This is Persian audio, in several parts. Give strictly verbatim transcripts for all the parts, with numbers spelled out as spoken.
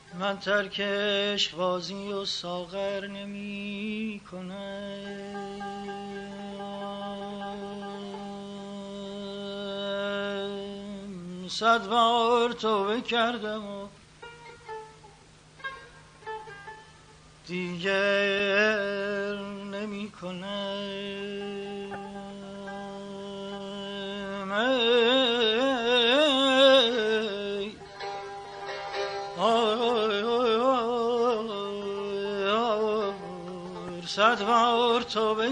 من ترک عشق بازی و ساغر نمی کنم، صد بار توبه کردم و دیگر نمی کنم. صد بار توبه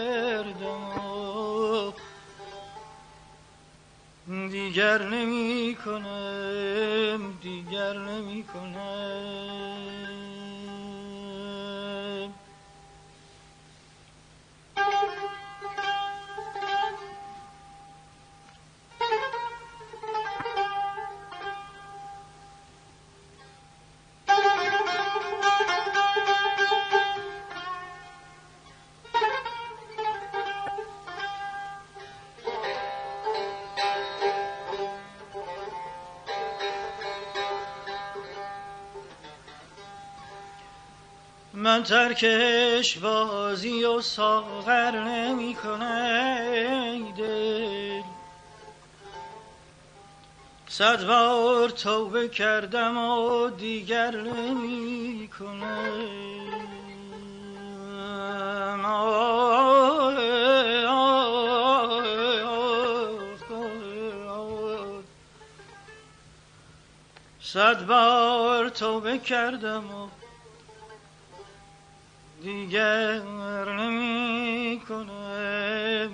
کردم دیگر نمی کنم، دیگر نمی کنم. من ترک عشق بازی و ساغر نمی کنم دل، صد بار توبه کردم و دیگر نمی کنم. صد بار توبه کردم و دیگر نمی کنم.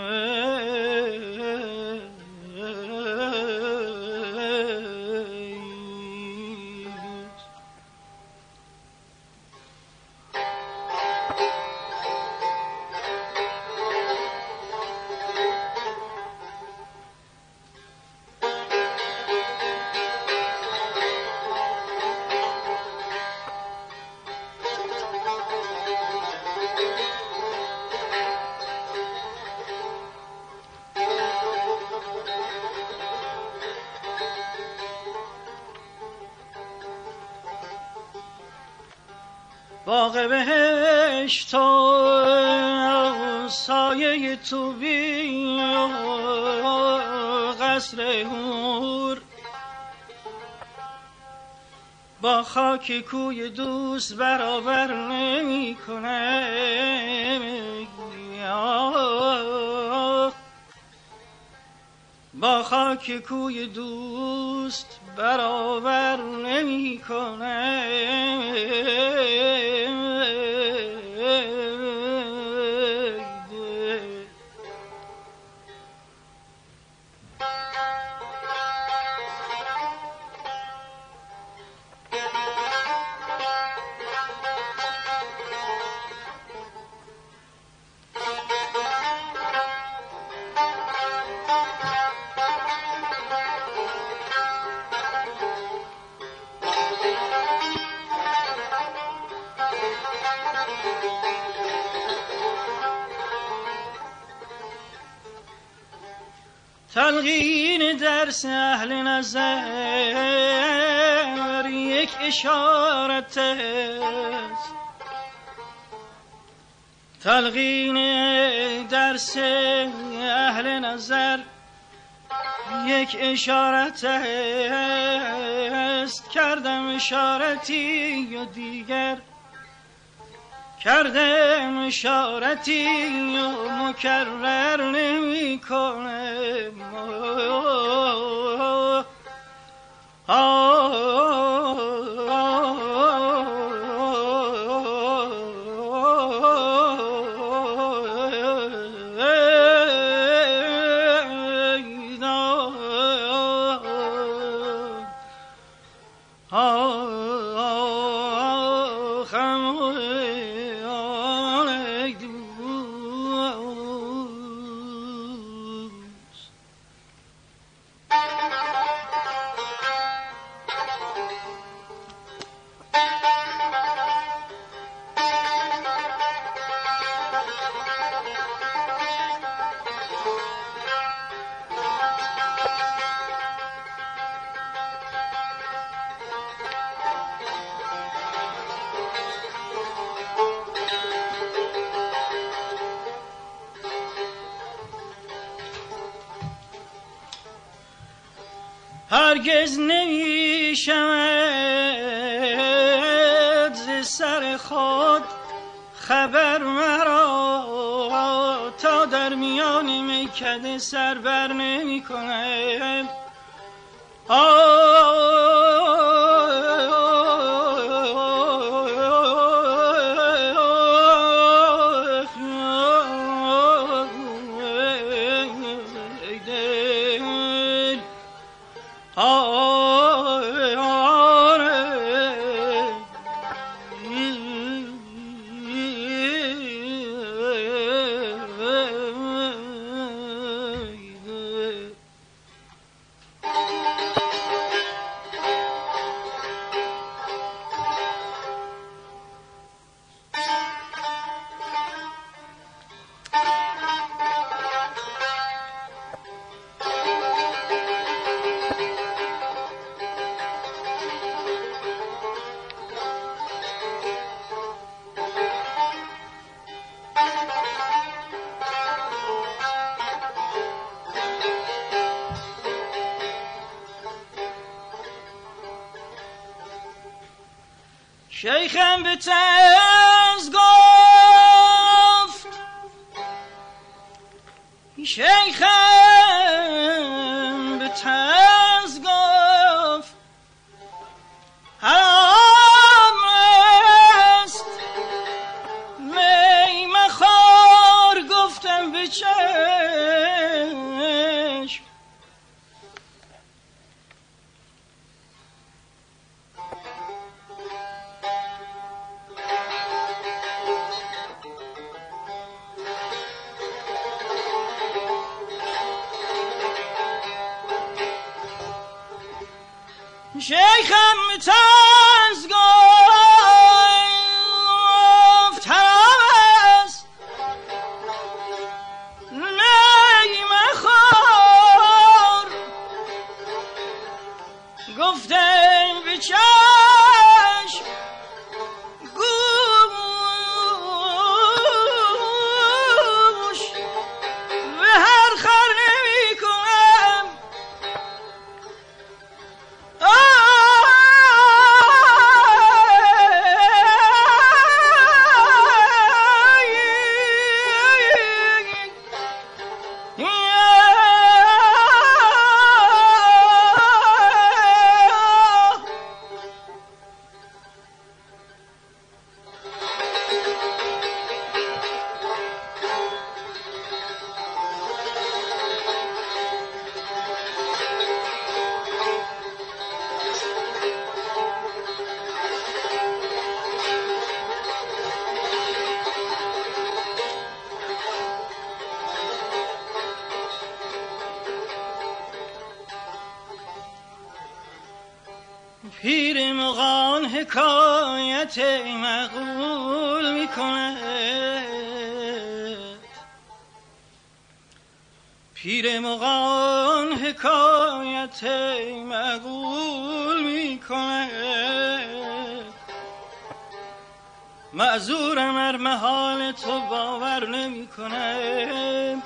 باغ بهشت و سایه طوبی و قصر حور، با خاک کوی دوست برابر نمی کنم. با خاک کوی دوست برابر نمی کنم. تلقین درس اهل نظر یک اشارت است، تلقین درس اهل نظر یک اشارت است. کردم اشارتی و دیگر کردم اشارتی و مکرر نمی کنم. هرگز نمی شود ز سر خود خبر مرا تا در میان میکده سر بر نمی کنم. شیخم به تز گفت، شیخم به تز گفت حرام است می مخور. گفتم به چشم شیخم تز گفت حرام است نی مخور. گفتم به چشم گوش به هر خر نمی کنم. پیر مغان حکایت مقبول می کند. پیر مغان حکایت مقبول می کند. معذورم ار محال تو باور نمی کنم.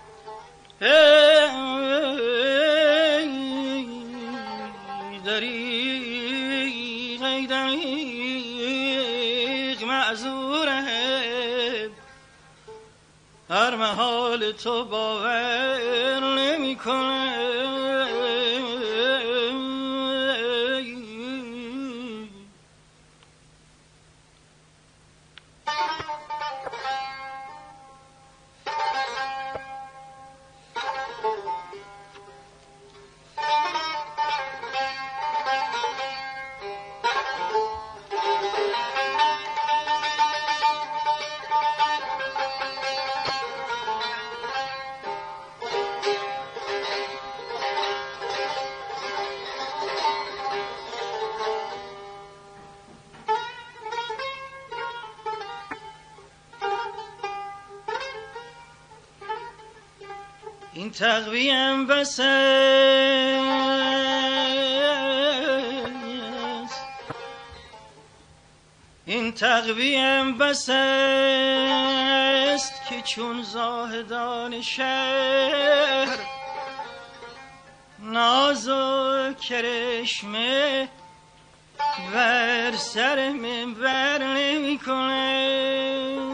دریغ ای دریغ معذورم هر محال تو باور نمی کنم. این تقویم بس است، این تقویم بس است که چون زاهدان شهر ناز و کرشمه بر سر منبر نمی کنه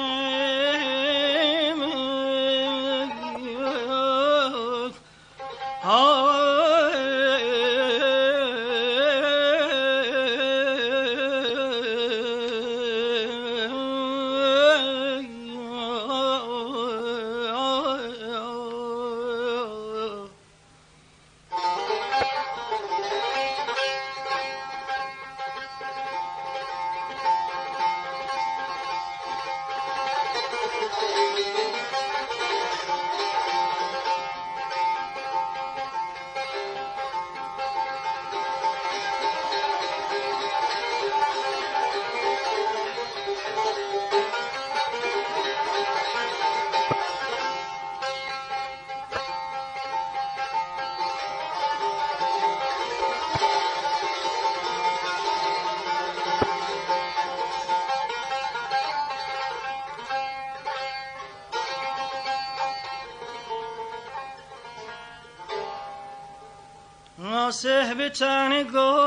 ناصح به تن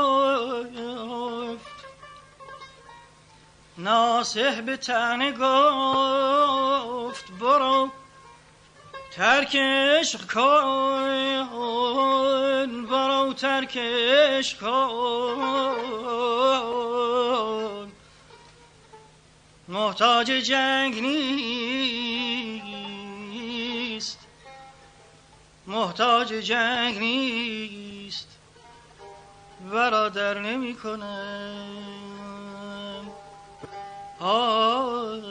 گفت ناصح به تن گفت برو ترکش کن برو ترکش کن محتاج جنگ نیست محتاج جنگ نیست برادر نمی کنم آه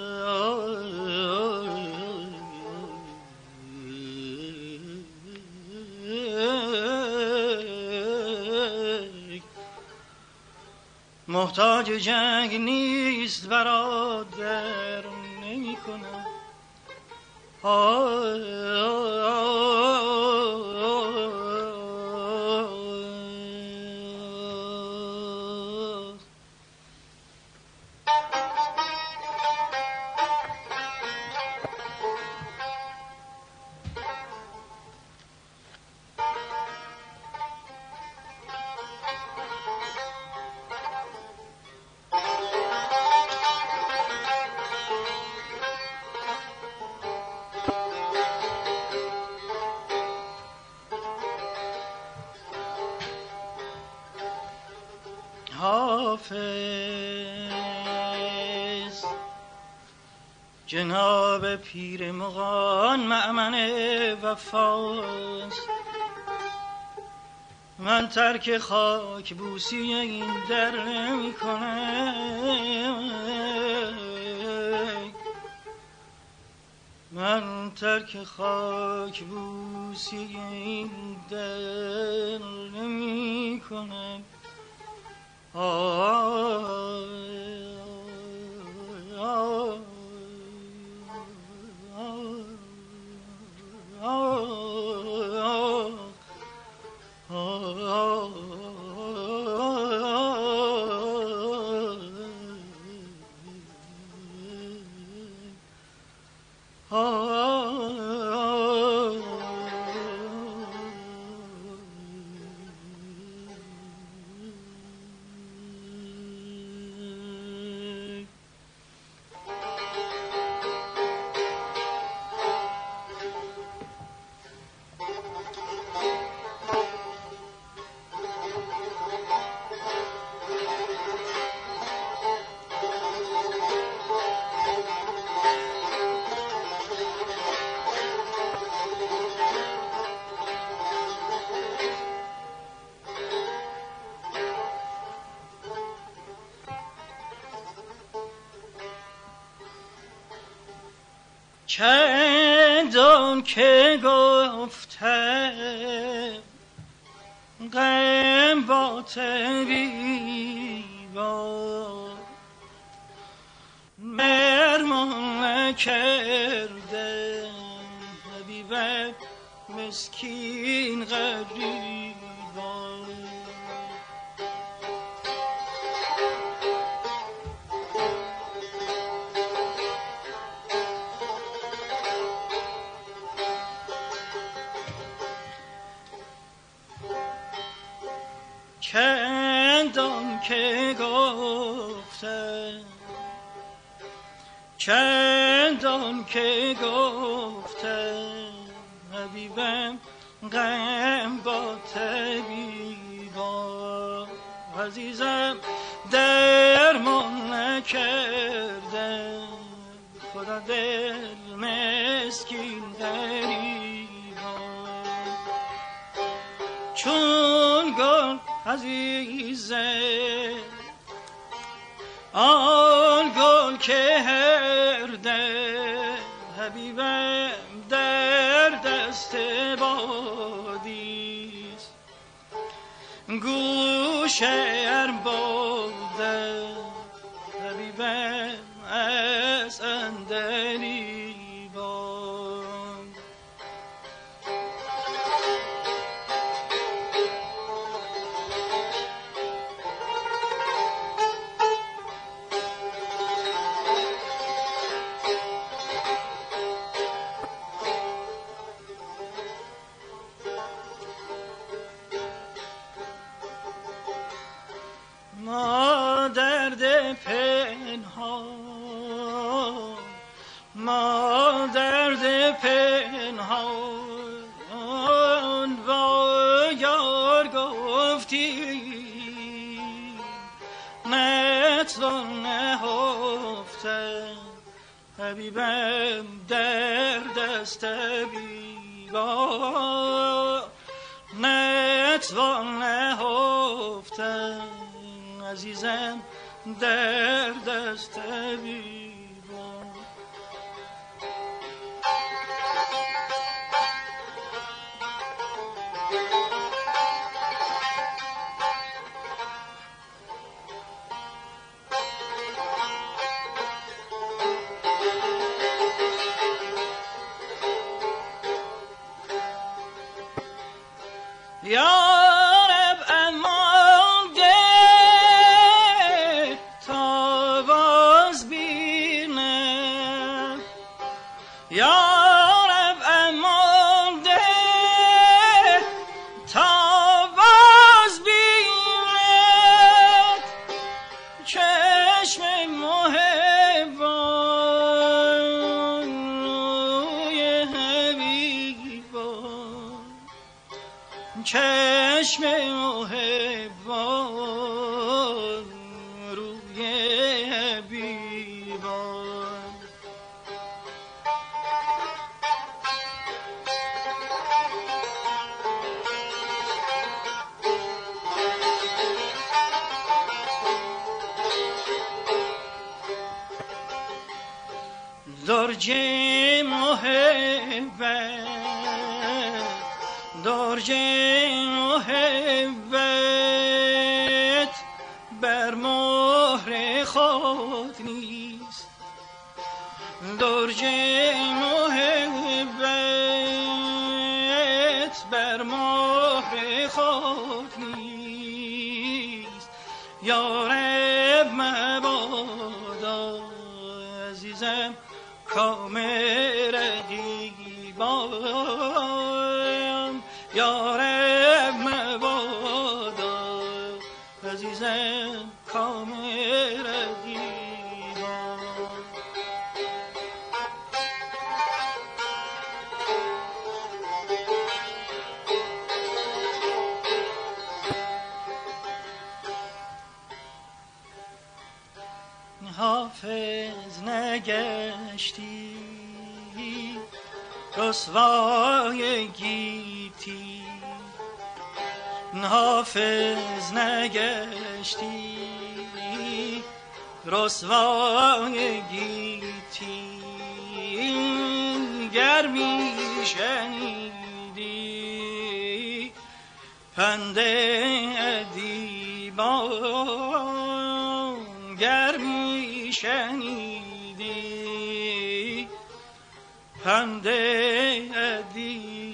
محتاج جنگ نیست برادر نمی کنم حافظ جناب پیر مغان مأمن وفاست من ترک خاک بوسی این در نمی کنم من ترک خاک بوسی این در نمی کنم آه آه چندان که گفته غم با طبیبا مرمان نکرده حبیب مسکین غریبا گفته چندان که گفته حبیبم غم با طبیبا عزیزم درمان نکرده خدا دل مسکین غریبا چون گل عزیزه آن گل که هرده حبیبم در دست بادیست گوشه ارباده حبیبم از اندلیبان ما درد پنهان ما درد پنهان با یار گفتی نتوان نهفته حبیبم در دست بیبا نتوان نهفته عزیزم در دست بیبا یا چشم محبان روی حبیبان درج محبت درج محبت بر مهر خود نیست درج محبت بر مهر خود نیست یارب مبادا عزیزم کام رقیبان یارب مبادا عزیزم کام رقیبان حافظ نگشتی رسوای گیتی حافظ نگشتی رسوای گیتی گر می شنیدی پند ادیبان گر می شنیدی پند ادیبان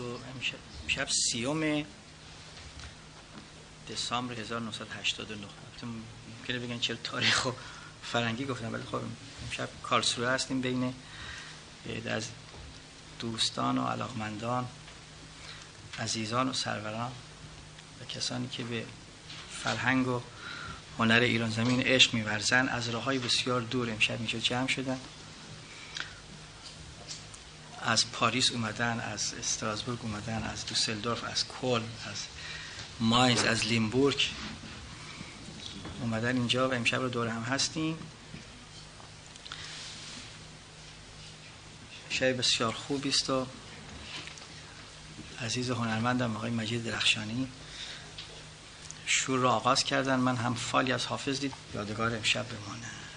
و امشب, امشب سیوم دسامبر هزار و نهصد و هشتاد و نه. ممکنه بگن چرا تاریخ و فرنگی گفتم، ولی خب امشب کارلسروه هستیم بین از دوستان و علاقمندان، عزیزان و سروران و کسانی که به فرهنگ و هنر ایران زمین عشق می‌ورزند از راه‌های بسیار دور امشب اینجا جمع شدن. از پاریس اومدن، از استراسبورگ اومدن، از دوسلدورف، از کلن، از ماینز، از لیمبورگ اومدن اینجا و امشب رو دور هم هستیم. شب بسیار خوبی است و عزیز و هنرمندم آقای مجید درخشانی شور را آغاز کردن. من هم فالی از حافظ دید یادگار امشب بمانه.